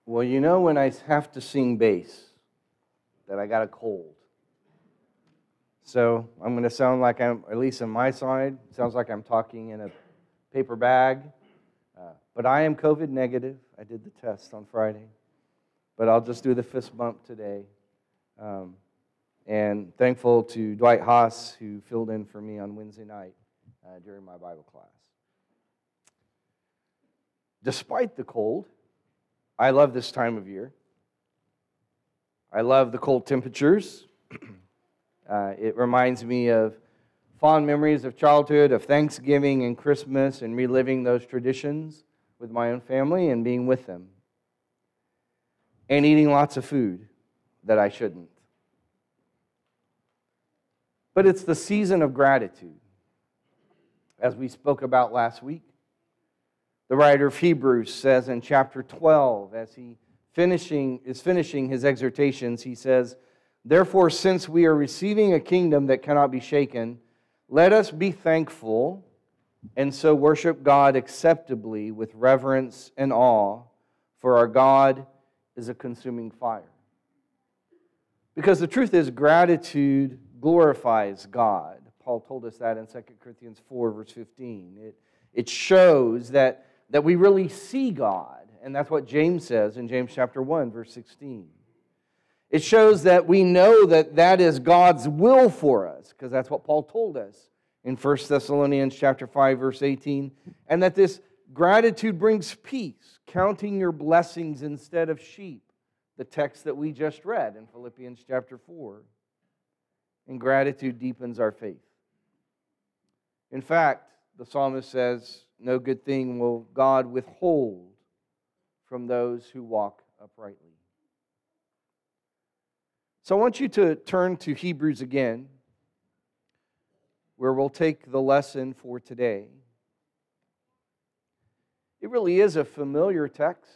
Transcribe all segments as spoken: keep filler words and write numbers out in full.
Well, you know when I have to sing bass, that I got a cold. So I'm going to sound like I'm, at least on my side, sounds like I'm talking in a paper bag. Uh, but I am COVID negative. I did the test on Friday. But I'll just do the fist bump today. Um, and thankful to Dwight Haas, who filled in for me on Wednesday night uh, during my Bible class. Despite the cold, I love this time of year. I love the cold temperatures. uh, it reminds me of fond memories of childhood, of Thanksgiving and Christmas, and reliving those traditions with my own family and being with them. And eating lots of food that I shouldn't. But it's the season of gratitude. As we spoke about last week, the writer of Hebrews says in chapter twelve, as he finishing is finishing his exhortations, he says, "Therefore, since we are receiving a kingdom that cannot be shaken, let us be thankful and so worship God acceptably with reverence and awe, for our God is a consuming fire." Because the truth is, gratitude glorifies God. Paul told us that in Second Corinthians four, verse fifteen. It, it shows that, that we really see God, and that's what James says in James chapter one, verse sixteen. It shows that we know that that is God's will for us, because that's what Paul told us in First Thessalonians chapter five, verse eighteen, and that this gratitude brings peace, counting your blessings instead of sheep, the text that we just read in Philippians chapter four. And gratitude deepens our faith. In fact, the psalmist says, "No good thing will God withhold from those who walk uprightly." So I want you to turn to Hebrews again, where we'll take the lesson for today. It really is a familiar text.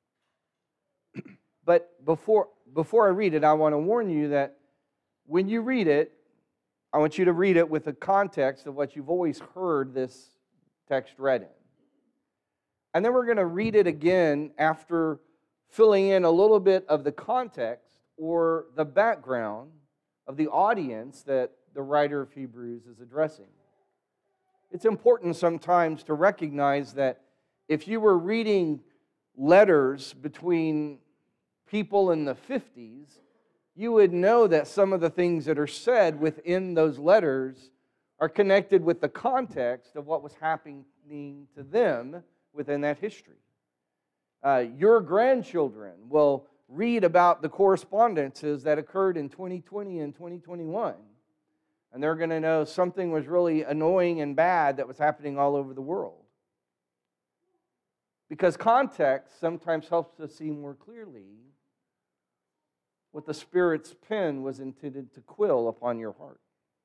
But before, before I read it, I want to warn you that when you read it, I want you to read it with the context of what you've always heard this text read in. And then we're going to read it again after filling in a little bit of the context or the background of the audience that the writer of Hebrews is addressing. It's important sometimes to recognize that if you were reading letters between people in the fifties, you would know that some of the things that are said within those letters are connected with the context of what was happening to them within that history. Uh, your grandchildren will read about the correspondences that occurred in twenty twenty and twenty twenty-one, and they're going to know something was really annoying and bad that was happening all over the world. Because context sometimes helps us see more clearly what the Spirit's pen was intended to quill upon your heart.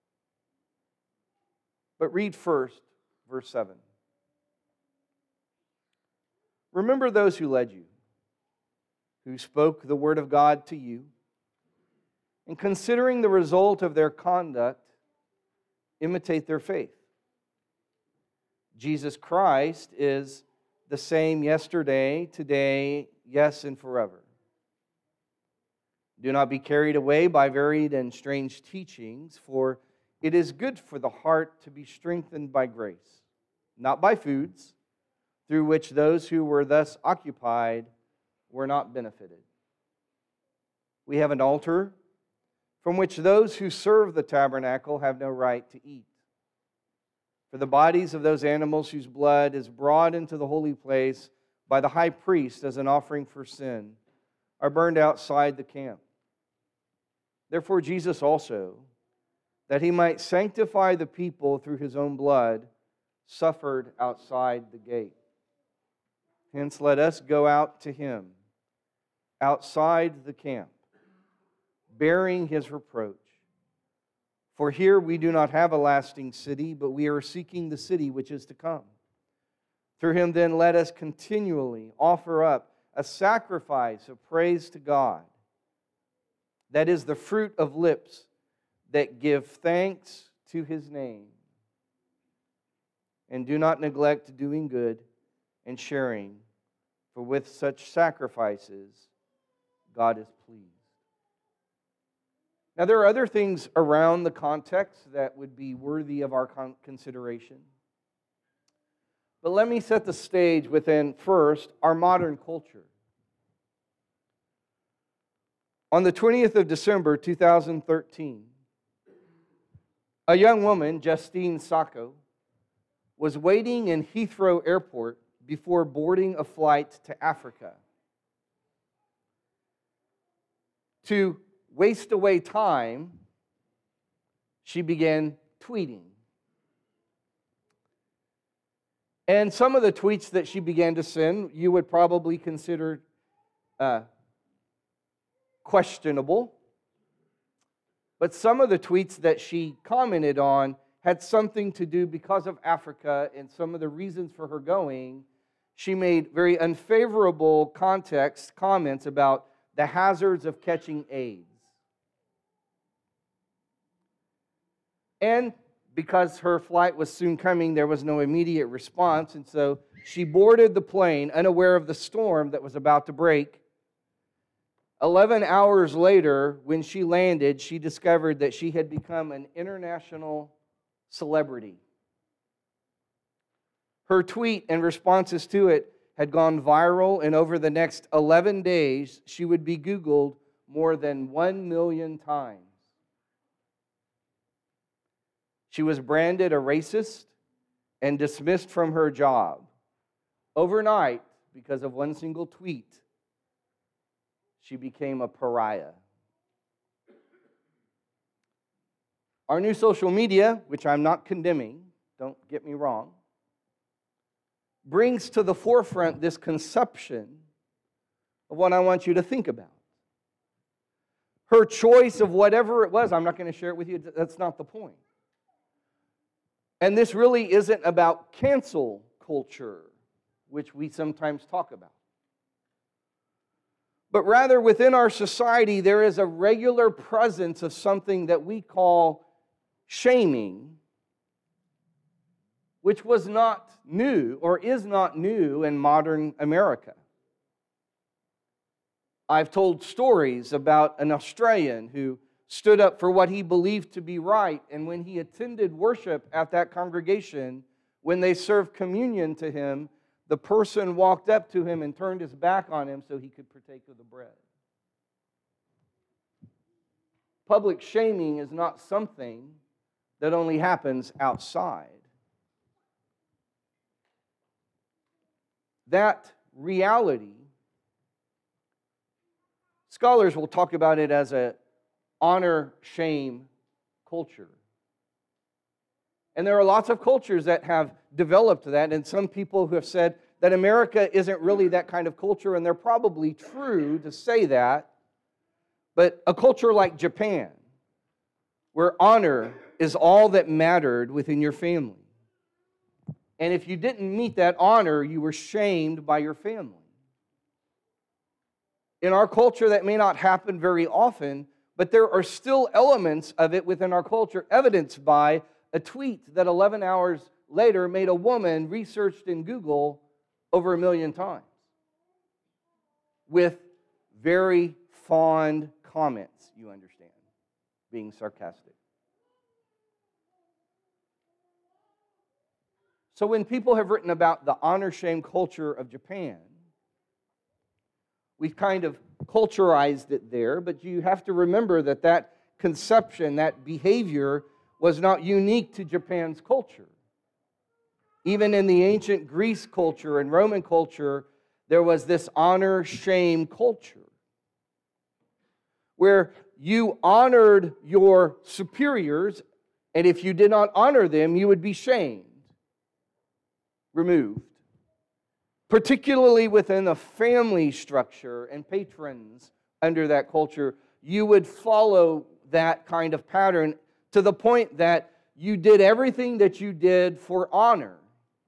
But read first, verse seven. "Remember those who led you, who spoke the word of God to you, and considering the result of their conduct, imitate their faith. Jesus Christ is the same yesterday, today, yes, and forever. Do not be carried away by varied and strange teachings, for it is good for the heart to be strengthened by grace, not by foods, through which those who were thus occupied were not benefited. We have an altar from which those who serve the tabernacle have no right to eat. For the bodies of those animals whose blood is brought into the holy place by the high priest as an offering for sin are burned outside the camp. Therefore Jesus also, that he might sanctify the people through his own blood, suffered outside the gate. Hence let us go out to him, outside the camp, bearing his reproach. For here we do not have a lasting city, but we are seeking the city which is to come. Through him then let us continually offer up a sacrifice of praise to God. That is the fruit of lips that give thanks to his name. And do not neglect doing good and sharing, for with such sacrifices God is pleased. Now, there are other things around the context that would be worthy of our con- consideration. But let me set the stage within, first, our modern culture. On the twentieth of December, two thousand thirteen, a young woman, Justine Sacco, was waiting in Heathrow Airport before boarding a flight to Africa. To waste away time, she began tweeting. And some of the tweets that she began to send, you would probably consider uh, questionable. But some of the tweets that she commented on had something to do because of Africa and some of the reasons for her going. She made very unfavorable context comments about the hazards of catching AIDS. And because her flight was soon coming, there was no immediate response, and so she boarded the plane unaware of the storm that was about to break. Eleven hours later, when she landed, she discovered that she had become an international celebrity. Her tweet and responses to it had gone viral, and over the next eleven days, she would be Googled more than one million times. She was branded a racist and dismissed from her job. Overnight, because of one single tweet, she became a pariah. Our new social media, which I'm not condemning, don't get me wrong, brings to the forefront this conception of what I want you to think about. Her choice of whatever it was, I'm not going to share it with you, that's not the point. And this really isn't about cancel culture, which we sometimes talk about. But rather, within our society, there is a regular presence of something that we call shaming, which was not new or is not new in modern America. I've told stories about an Australian who stood up for what he believed to be right, and when he attended worship at that congregation, when they served communion to him, the person walked up to him and turned his back on him so he could partake of the bread. Public shaming is not something that only happens outside. That reality, scholars will talk about it as a honor-shame culture. And there are lots of cultures that have developed that, and some people who have said that America isn't really that kind of culture, and they're probably true to say that. But a culture like Japan, where honor is all that mattered within your family. And if you didn't meet that honor, you were shamed by your family. In our culture, that may not happen very often, but there are still elements of it within our culture, evidenced by a tweet that eleven hours later made a woman researched in Google over a million times with very fond comments, you understand, being sarcastic. So when people have written about the honor-shame culture of Japan, we've kind of culturized it there, but you have to remember that that conception, that behavior, was not unique to Japan's culture. Even in the ancient Greece culture and Roman culture, there was this honor-shame culture where you honored your superiors, and if you did not honor them, you would be shamed, removed. Particularly within the family structure and patrons under that culture, you would follow that kind of pattern to the point that you did everything that you did for honor.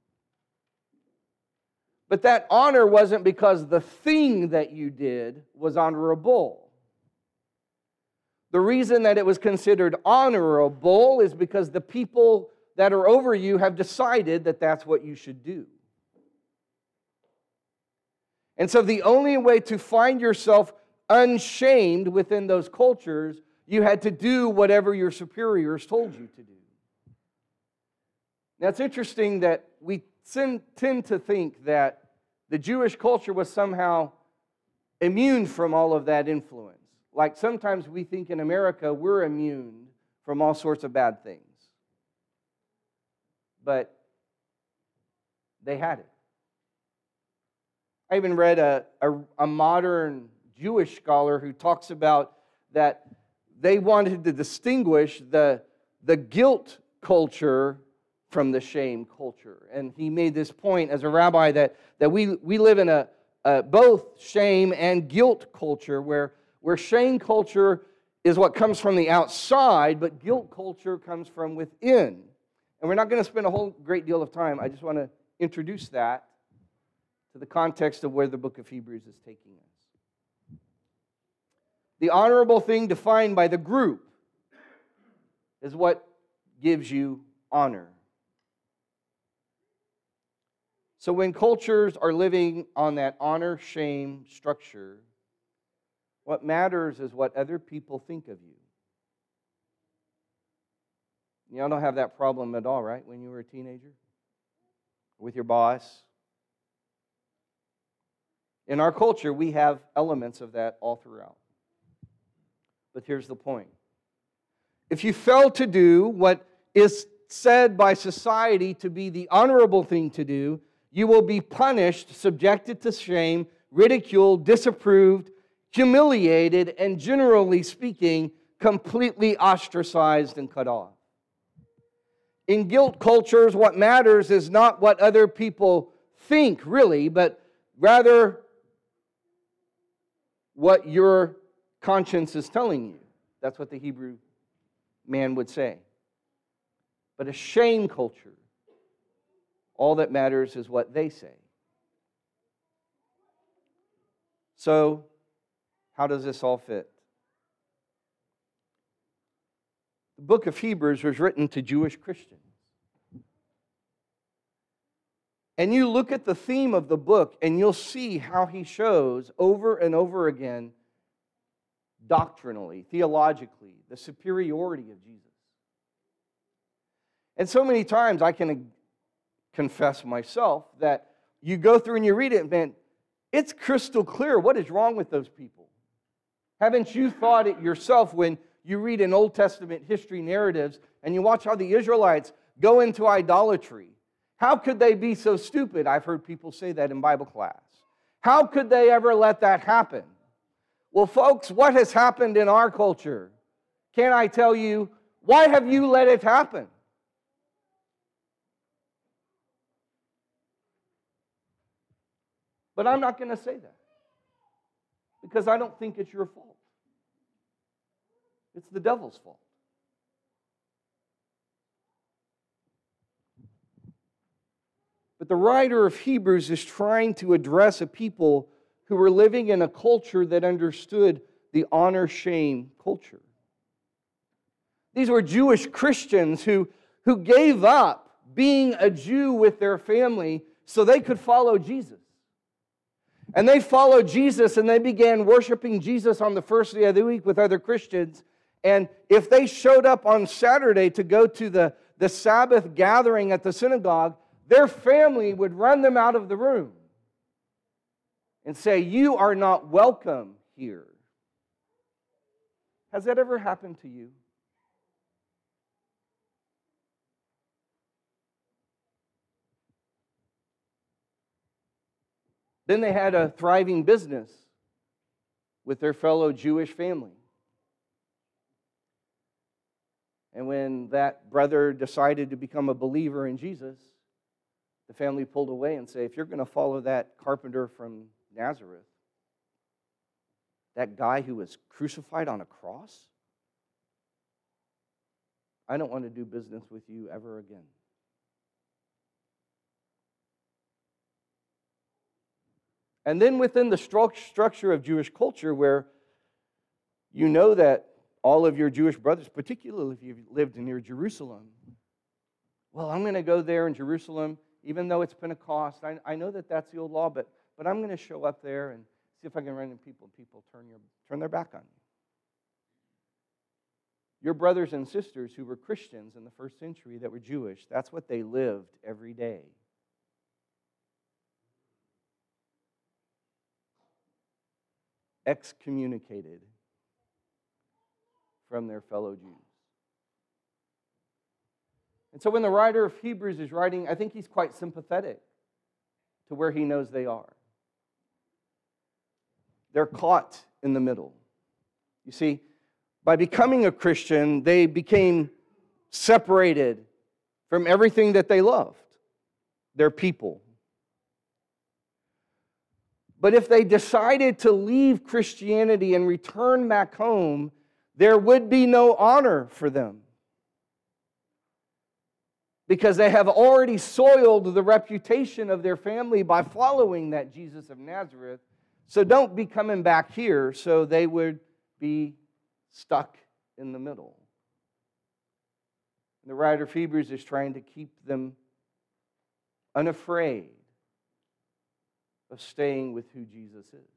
But that honor wasn't because the thing that you did was honorable. The reason that it was considered honorable is because the people that are over you have decided that that's what you should do. And so the only way to find yourself unshamed within those cultures, you had to do whatever your superiors told you to do. Now, it's interesting that we tend to think that the Jewish culture was somehow immune from all of that influence. Like sometimes we think in America we're immune from all sorts of bad things. But they had it. I even read a, a, a modern Jewish scholar who talks about that they wanted to distinguish the, the guilt culture from the shame culture. And he made this point as a rabbi that, that we, we live in a, a both shame and guilt culture, where, where shame culture is what comes from the outside, but guilt culture comes from within. And we're not going to spend a whole great deal of time. I just want to introduce that to the context of where the book of Hebrews is taking us. The honorable thing defined by the group is what gives you honor. So when cultures are living on that honor-shame structure, what matters is what other people think of you. Y'all don't have that problem at all, right, when you were a teenager? With your boss? In our culture, we have elements of that all throughout. But here's the point. If you fail to do what is said by society to be the honorable thing to do, you will be punished, subjected to shame, ridiculed, disapproved, humiliated, and generally speaking, completely ostracized and cut off. In guilt cultures, what matters is not what other people think, really, but rather what your conscience is telling you. That's what the Hebrew man would say. But a shame culture, all that matters is what they say. So, how does this all fit? The book of Hebrews was written to Jewish Christians. And you look at the theme of the book and you'll see how he shows over and over again, doctrinally, theologically, the superiority of Jesus. And so many times I can confess myself that you go through and you read it and man, it's crystal clear what is wrong with those people. Haven't you thought it yourself when you read in Old Testament history narratives and you watch how the Israelites go into idolatry? How could they be so stupid? I've heard people say that in Bible class. How could they ever let that happen? Well, folks, what has happened in our culture? Can I tell you, why have you let it happen? But I'm not going to say that because I don't think it's your fault. It's the devil's fault. But the writer of Hebrews is trying to address a people who were living in a culture that understood the honor-shame culture. These were Jewish Christians who, who gave up being a Jew with their family so they could follow Jesus. And they followed Jesus and they began worshiping Jesus on the first day of the week with other Christians. And if they showed up on Saturday to go to the, the Sabbath gathering at the synagogue, their family would run them out of the room and say, "You are not welcome here." Has that ever happened to you? Then they had a thriving business with their fellow Jewish family. And when that brother decided to become a believer in Jesus, the family pulled away and said, "If you're going to follow that carpenter from Nazareth, that guy who was crucified on a cross, I don't want to do business with you ever again." And then within the structure of Jewish culture, where you know that all of your Jewish brothers, particularly if you've lived near Jerusalem, well, I'm going to go there in Jerusalem, even though it's Pentecost. I, I know that that's the old law, but, but I'm going to show up there and see if I can run into people, and people turn, your, turn their back on you. Your brothers and sisters who were Christians in the first century that were Jewish, that's what they lived every day. Excommunicated from their fellow Jews. And so when the writer of Hebrews is writing, I think he's quite sympathetic to where he knows they are. They're caught in the middle. You see, by becoming a Christian, they became separated from everything that they loved, their people. But if they decided to leave Christianity and return back home, there would be no honor for them, because they have already soiled the reputation of their family by following that Jesus of Nazareth. So don't be coming back here, so they would be stuck in the middle. And the writer of Hebrews is trying to keep them unafraid of staying with who Jesus is.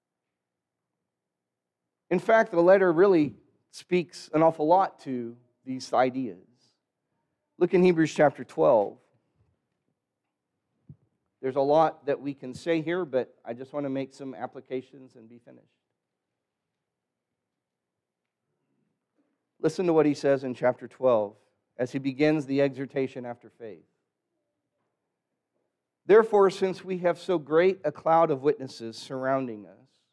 In fact, the letter really speaks an awful lot to these ideas. Look in Hebrews chapter twelve. There's a lot that we can say here, but I just want to make some applications and be finished. Listen to what he says in chapter twelve as he begins the exhortation after faith. Therefore, since we have so great a cloud of witnesses surrounding us,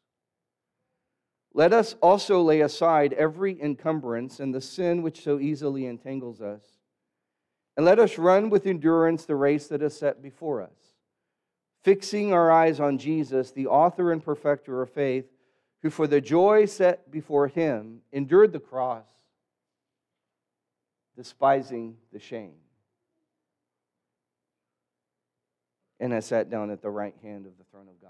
let us also lay aside every encumbrance and the sin which so easily entangles us, and let us run with endurance the race that is set before us, fixing our eyes on Jesus, the author and perfecter of faith, who for the joy set before him endured the cross, despising the shame, and has sat down at the right hand of the throne of God.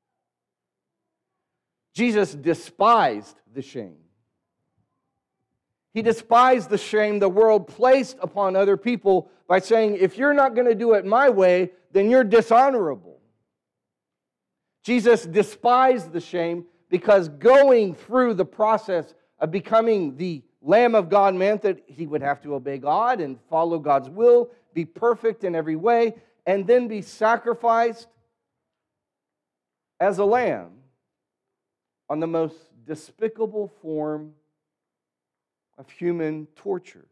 Jesus despised the shame. He despised the shame the world placed upon other people by saying, if you're not going to do it my way, then you're dishonorable. Jesus despised the shame because going through the process of becoming the Lamb of God meant that he would have to obey God and follow God's will, be perfect in every way, and then be sacrificed as a lamb on the most despicable form of human torture.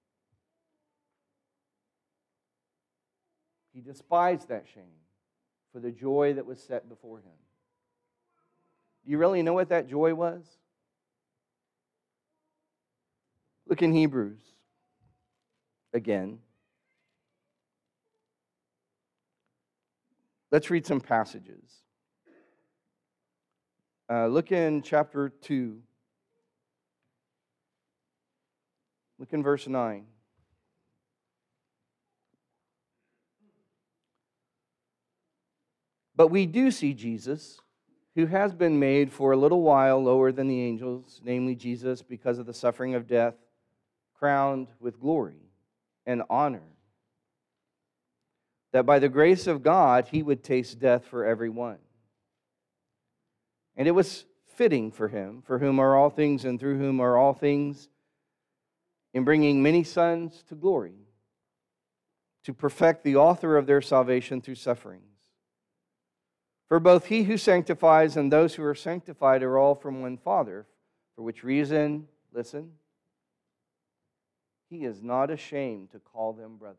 He despised that shame for the joy that was set before him. Do you really know what that joy was? Look in Hebrews again. Let's read some passages. Uh, look in chapter two. Look in verse nine. But we do see Jesus, who has been made for a little while lower than the angels, namely Jesus, because of the suffering of death, crowned with glory and honor, that by the grace of God he would taste death for everyone. And it was fitting for him, for whom are all things and through whom are all things, in bringing many sons to glory, to perfect the author of their salvation through sufferings. For both he who sanctifies and those who are sanctified are all from one Father, for which reason, listen, he is not ashamed to call them brothers,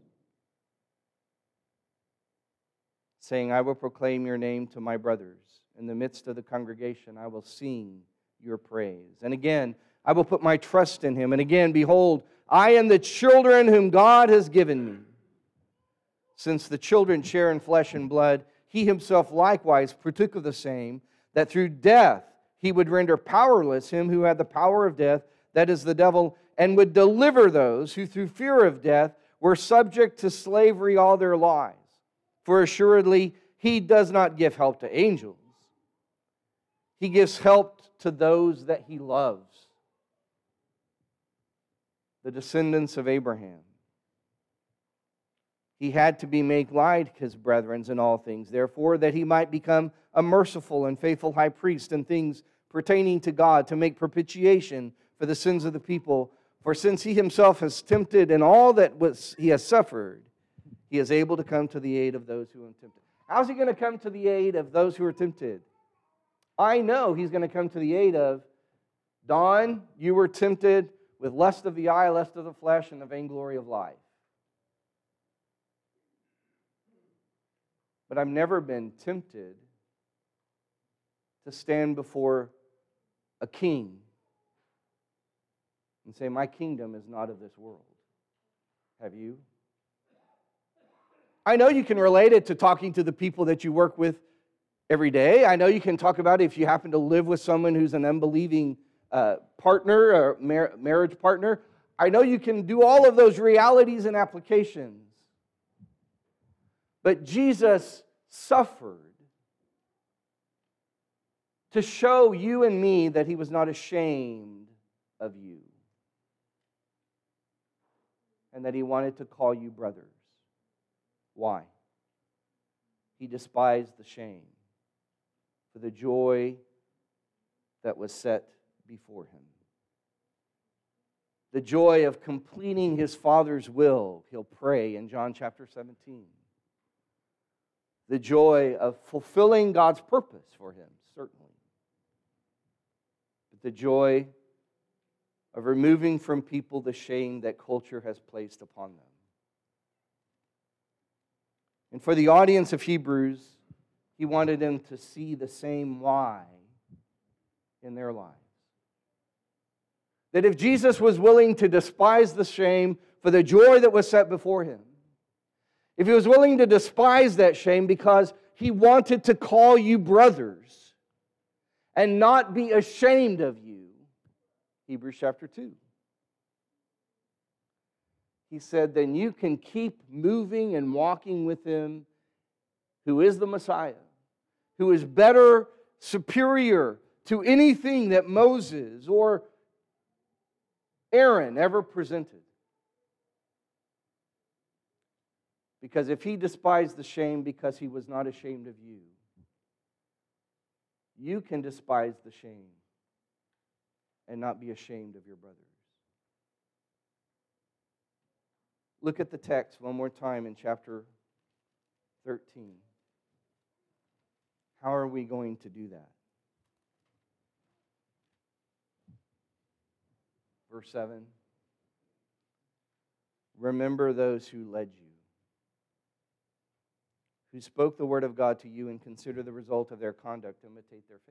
saying, I will proclaim your name to my brothers. In the midst of the congregation, I will sing your praise. And again, I will put my trust in him. And again, behold, I am the children whom God has given me. Since the children share in flesh and blood, he himself likewise partook of the same, that through death he would render powerless him who had the power of death, that is the devil, and would deliver those who through fear of death were subject to slavery all their lives. For assuredly he does not give help to angels. He gives help to those that he loves, the descendants of Abraham. He had to be made like his brethren in all things, therefore, that he might become a merciful and faithful high priest in things pertaining to God, to make propitiation for the sins of the people. For since he himself has tempted in all that was he has suffered, he is able to come to the aid of those who are tempted. How's he going to come to the aid of those who are tempted? I know he's going to come to the aid of, Don, you were tempted with lust of the eye, lust of the flesh, and the vainglory of life. But I've never been tempted to stand before a king and say, my kingdom is not of this world. Have you? I know you can relate it to talking to the people that you work with every day. I know you can talk about it if you happen to live with someone who's an unbelieving uh, partner or mar- marriage partner. I know you can do all of those realities and applications. But Jesus suffered to show you and me that he was not ashamed of you, and that he wanted to call you brothers. Why? He despised the shame for the joy that was set before him. The joy of completing his Father's will, he'll pray in John chapter seventeen. The joy of fulfilling God's purpose for him, certainly. But the joy of removing from people the shame that culture has placed upon them. And for the audience of Hebrews, he wanted them to see the same why in their lives. That if Jesus was willing to despise the shame for the joy that was set before him, if he was willing to despise that shame because he wanted to call you brothers and not be ashamed of you, Hebrews chapter two. He said, then you can keep moving and walking with him, who is the Messiah, who is better, superior to anything that Moses or Aaron ever presented. Because if he despised the shame because he was not ashamed of you, you can despise the shame and not be ashamed of your brothers. Look at the text one more time in chapter thirteen. How are we going to do that? Verse seven. Remember those who led you, who spoke the word of God to you, and consider the result of their conduct, imitate their faith.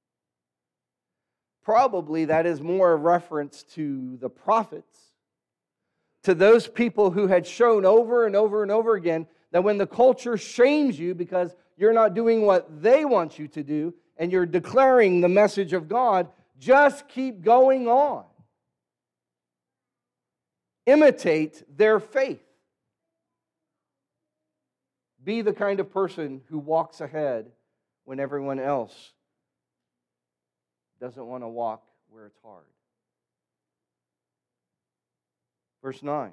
Probably that is more a reference to the prophets, to those people who had shown over and over and over again that when the culture shames you because you're not doing what they want you to do and you're declaring the message of God, just keep going on. Imitate their faith. Be the kind of person who walks ahead when everyone else doesn't want to walk where it's hard. Verse nine.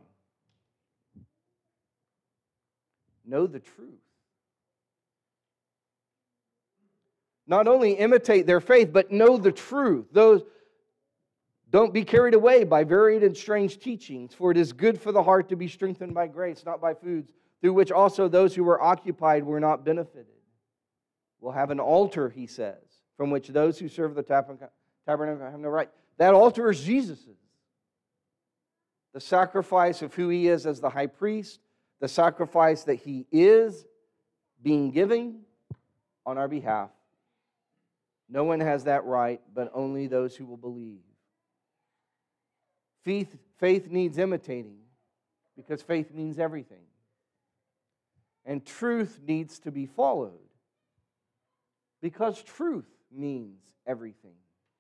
Know the truth. Not only imitate their faith, but know the truth. Those, don't be carried away by varied and strange teachings, for it is good for the heart to be strengthened by grace, not by foods, through which also those who were occupied were not benefited. We'll have an altar, he says, from which those who serve the tabernacle have no right. That altar is Jesus's. The sacrifice of who he is as the high priest, the sacrifice that he is being given on our behalf. No one has that right, but only those who will believe. Faith, faith needs imitating, because faith means everything. And truth needs to be followed, because truth means everything.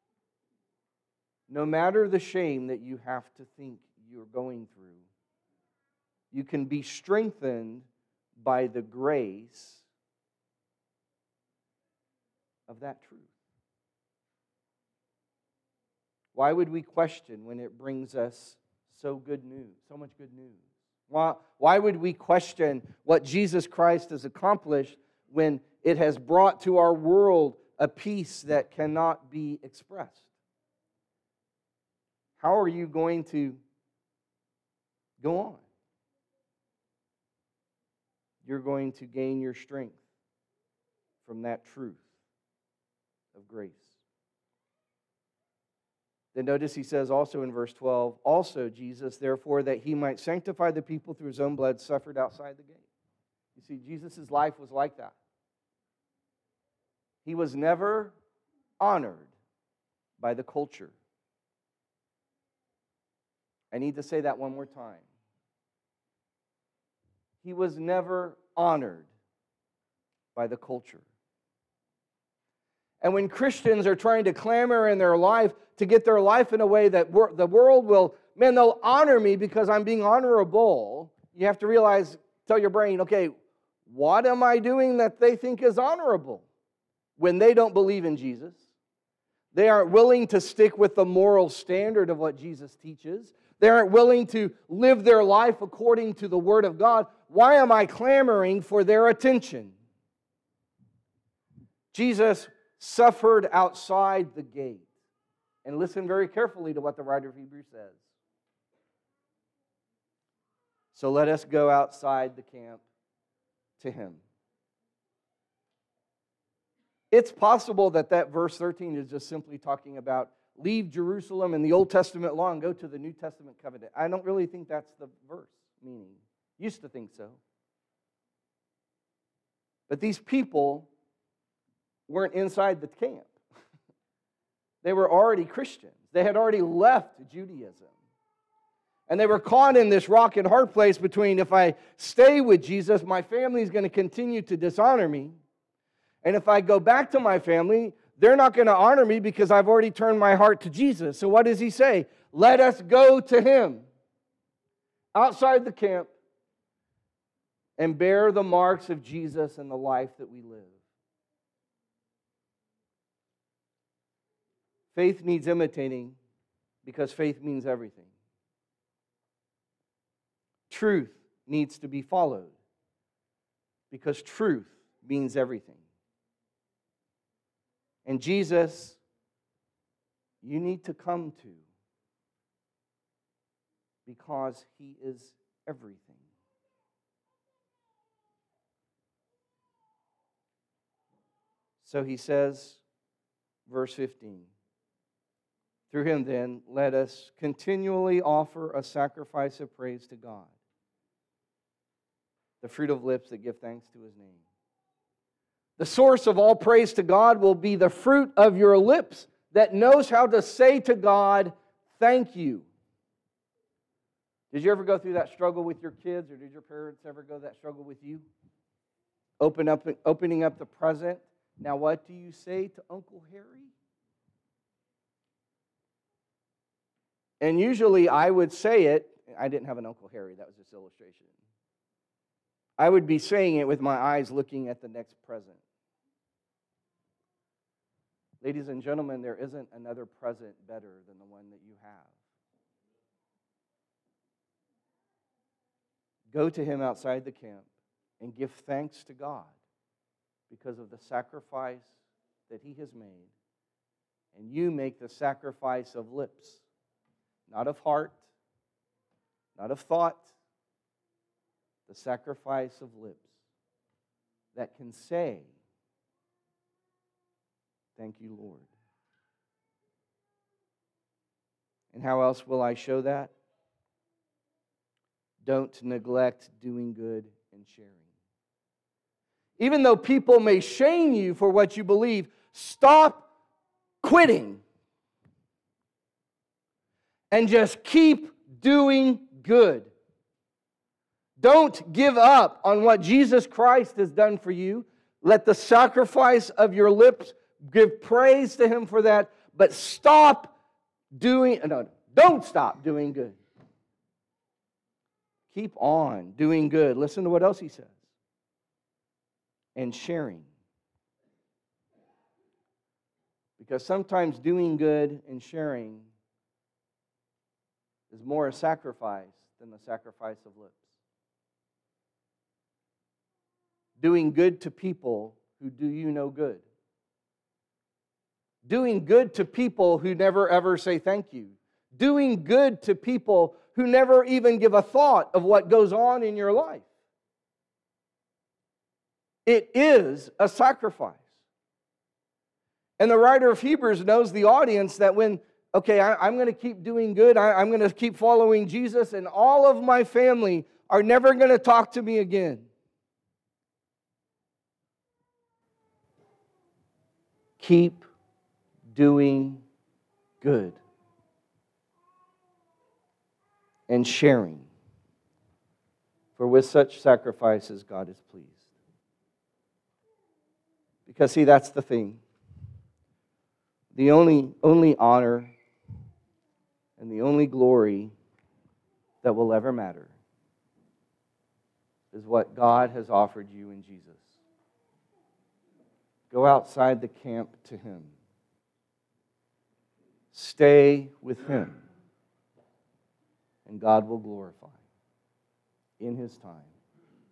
No matter the shame that you have to think you're going through, you can be strengthened by the grace of that truth. Why would we question when it brings us so good news, so much good news? Why, why would we question what Jesus Christ has accomplished when it has brought to our world a peace that cannot be expressed? How are you going to go on? You're going to gain your strength from that truth of grace. Then notice he says also in verse twelve, also Jesus, therefore, that he might sanctify the people through his own blood, suffered outside the gate. You see, Jesus' life was like that. He was never honored by the culture. I need to say that one more time. He was never honored by the culture. And when Christians are trying to clamor in their life to get their life in a way that the world will, man, they'll honor me because I'm being honorable, you have to realize, tell your brain, okay, what am I doing that they think is honorable? When they don't believe in Jesus, they aren't willing to stick with the moral standard of what Jesus teaches. They aren't willing to live their life according to the Word of God. Why am I clamoring for their attention? Jesus suffered outside the gate. And listen very carefully to what the writer of Hebrews says. So let us go outside the camp to him. It's possible that that verse thirteen is just simply talking about leave Jerusalem and the Old Testament law and go to the New Testament covenant. I don't really think that's the verse meaning. Used to think so. But these people weren't inside the camp. They were already Christians. They had already left Judaism. And they were caught in this rock and hard place between, if I stay with Jesus, my family is going to continue to dishonor me. And if I go back to my family, they're not going to honor me because I've already turned my heart to Jesus. So what does he say? Let us go to him outside the camp and bear the marks of Jesus and the life that we live. Faith needs imitating because faith means everything. Truth needs to be followed because truth means everything. And Jesus, you need to come to because he is everything. So he says, verse fifteen, through him then, let us continually offer a sacrifice of praise to God, the fruit of lips that give thanks to his name. The source of all praise to God will be the fruit of your lips that knows how to say to God, thank you. Did you ever go through that struggle with your kids, or did your parents ever go that struggle with you? Open up, opening up the present. Now what do you say to Uncle Harry? And usually I would say it, I didn't have an Uncle Harry, that was just illustration. I would be saying it with my eyes looking at the next present. Ladies and gentlemen, there isn't another present better than the one that you have. Go to him outside the camp and give thanks to God because of the sacrifice that he has made. And you make the sacrifice of lips, not of heart, not of thought, the sacrifice of lips that can say, thank you, Lord. And how else will I show that? Don't neglect doing good and sharing. Even though people may shame you for what you believe, stop quitting and just keep doing good. Don't give up on what Jesus Christ has done for you. Let the sacrifice of your lips give praise to him for that, but stop doing, no, don't stop doing good. Keep on doing good. Listen to what else he says. And sharing. Because sometimes doing good and sharing is more a sacrifice than the sacrifice of lips. doing good to people who do you no good. Doing good to people who never ever say thank you. Doing good to people who never even give a thought of what goes on in your life. It is a sacrifice. And the writer of Hebrews knows the audience that when, okay, I, I'm going to keep doing good, I, I'm going to keep following Jesus, and all of my family are never going to talk to me again. Keep doing good and sharing, for with such sacrifices God is pleased. Because, see, that's the thing. The only, only honor and the only glory that will ever matter is what God has offered you in Jesus. Go outside the camp to Him. Stay with Him. And God will glorify in His time.